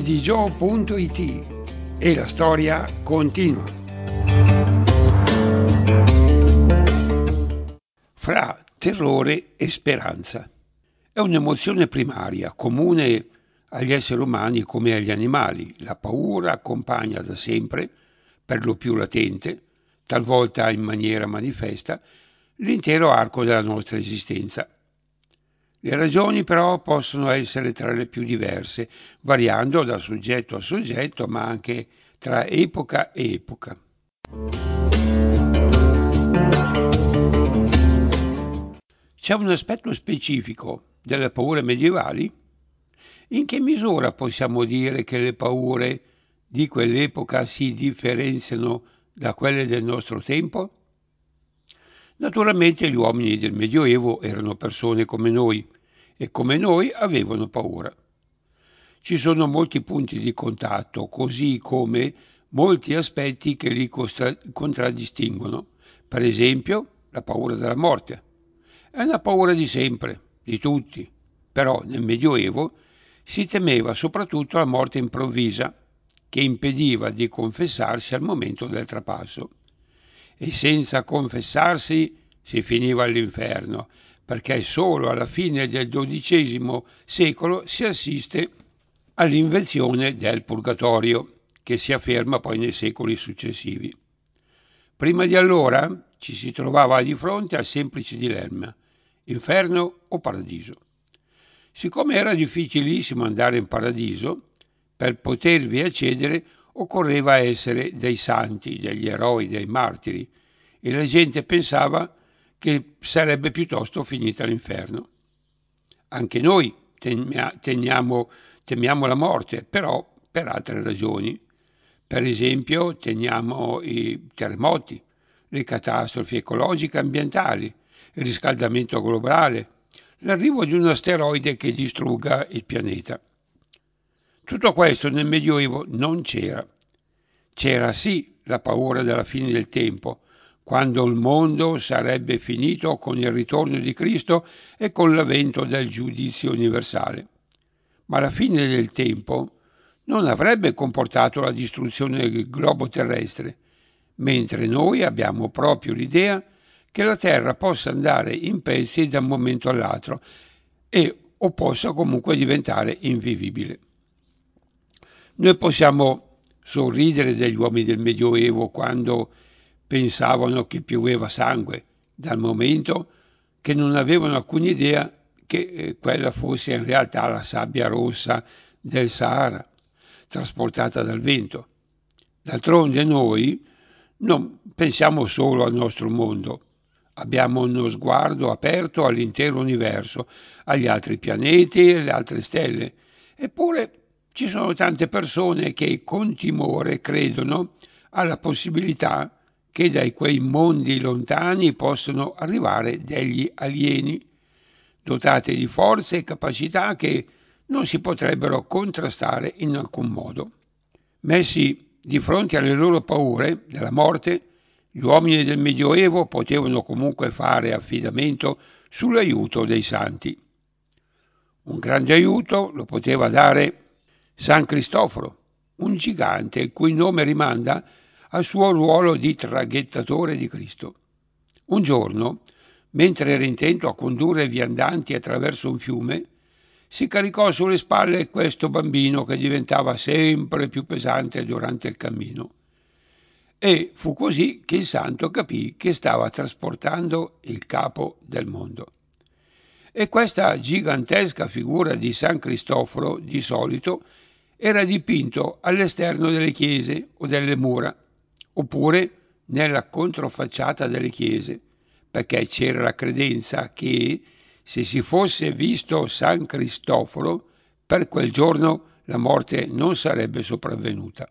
Edigio.it e la storia continua. Fra terrore e speranza. È un'emozione primaria, comune agli esseri umani come agli animali. La paura accompagna da sempre, per lo più latente, talvolta in maniera manifesta, l'intero arco della nostra esistenza. Le ragioni però possono essere tra le più diverse, variando da soggetto a soggetto, ma anche tra epoca e epoca. C'è un aspetto specifico delle paure medievali? In che misura possiamo dire che le paure di quell'epoca si differenziano da quelle del nostro tempo? Naturalmente gli uomini del Medioevo erano persone come noi e come noi avevano paura. Ci sono molti punti di contatto, così come molti aspetti che li contraddistinguono. Per esempio, la paura della morte. È una paura di sempre, di tutti, però nel Medioevo si temeva soprattutto la morte improvvisa, che impediva di confessarsi al momento del trapasso. E senza confessarsi si finiva all'inferno, perché solo alla fine del XII secolo si assiste all'invenzione del purgatorio, che si afferma poi nei secoli successivi. Prima di allora ci si trovava di fronte al semplice dilemma: inferno o paradiso. Siccome era difficilissimo andare in paradiso, per potervi accedere occorreva essere dei santi, degli eroi, dei martiri, e la gente pensava che sarebbe piuttosto finita all'inferno. Anche noi temiamo la morte, però per altre ragioni. Per esempio, temiamo i terremoti, le catastrofi ecologiche e ambientali, il riscaldamento globale, l'arrivo di un asteroide che distrugga il pianeta. Tutto questo nel Medioevo non c'era. C'era sì la paura della fine del tempo, quando il mondo sarebbe finito con il ritorno di Cristo e con l'avvento del giudizio universale. Ma la fine del tempo non avrebbe comportato la distruzione del globo terrestre, mentre noi abbiamo proprio l'idea che la Terra possa andare in pezzi da un momento all'altro o possa comunque diventare invivibile. Noi possiamo sorridere degli uomini del Medioevo quando pensavano che pioveva sangue, dal momento che non avevano alcuna idea che quella fosse in realtà la sabbia rossa del Sahara, trasportata dal vento. D'altronde noi non pensiamo solo al nostro mondo, abbiamo uno sguardo aperto all'intero universo, agli altri pianeti e alle altre stelle. Eppure ci sono tante persone che con timore credono alla possibilità che da quei mondi lontani possano arrivare degli alieni, dotati di forze e capacità che non si potrebbero contrastare in alcun modo. Messi di fronte alle loro paure della morte, gli uomini del Medioevo potevano comunque fare affidamento sull'aiuto dei santi. Un grande aiuto lo poteva dare San Cristoforo, un gigante il cui nome rimanda al suo ruolo di traghettatore di Cristo. Un giorno, mentre era intento a condurre i viandanti attraverso un fiume, si caricò sulle spalle questo bambino che diventava sempre più pesante durante il cammino. E fu così che il santo capì che stava trasportando il capo del mondo. E questa gigantesca figura di San Cristoforo, di solito, era dipinto all'esterno delle chiese o delle mura, oppure nella controfacciata delle chiese, perché c'era la credenza che, se si fosse visto San Cristoforo, per quel giorno la morte non sarebbe sopravvenuta.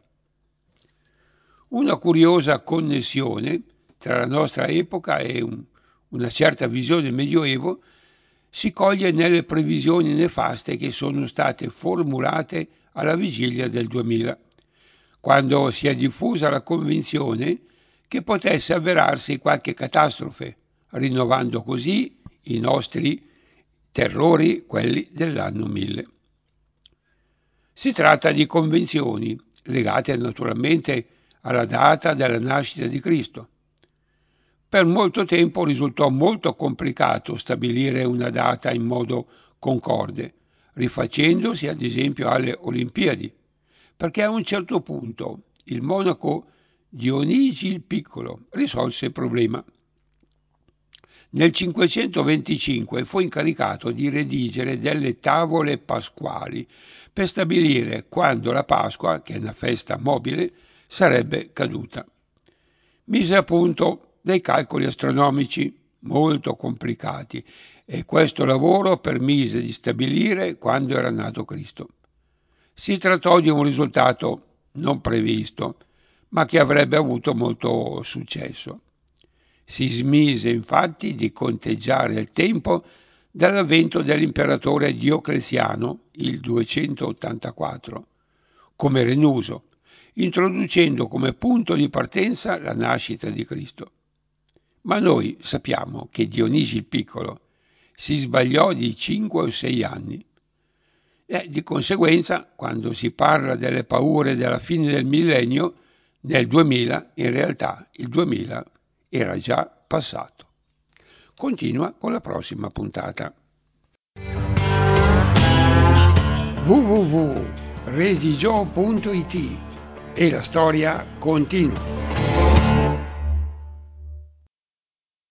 Una curiosa connessione tra la nostra epoca e una certa visione medioevo si coglie nelle previsioni nefaste che sono state formulate alla vigilia del 2000, quando si è diffusa la convinzione che potesse avverarsi qualche catastrofe, rinnovando così i nostri terrori, quelli dell'anno 1000. Si tratta di convenzioni legate naturalmente alla data della nascita di Cristo. Per molto tempo risultò molto complicato stabilire una data in modo concorde, rifacendosi ad esempio alle Olimpiadi, perché a un certo punto il monaco Dionigi il Piccolo risolse il problema. Nel 525 fu incaricato di redigere delle tavole pasquali per stabilire quando la Pasqua, che è una festa mobile, sarebbe caduta. Mise a punto dei calcoli astronomici molto complicati e questo lavoro permise di stabilire quando era nato Cristo. Si trattò di un risultato non previsto, ma che avrebbe avuto molto successo. Si smise infatti di conteggiare il tempo dall'avvento dell'imperatore Diocleziano, il 284, come era in uso, introducendo come punto di partenza la nascita di Cristo. Ma noi sappiamo che Dionigi il Piccolo si sbagliò di 5 o 6 anni. E di conseguenza, quando si parla delle paure della fine del millennio, nel 2000, in realtà il 2000 era già passato. Continua con la prossima puntata. www.redigio.it e la storia continua.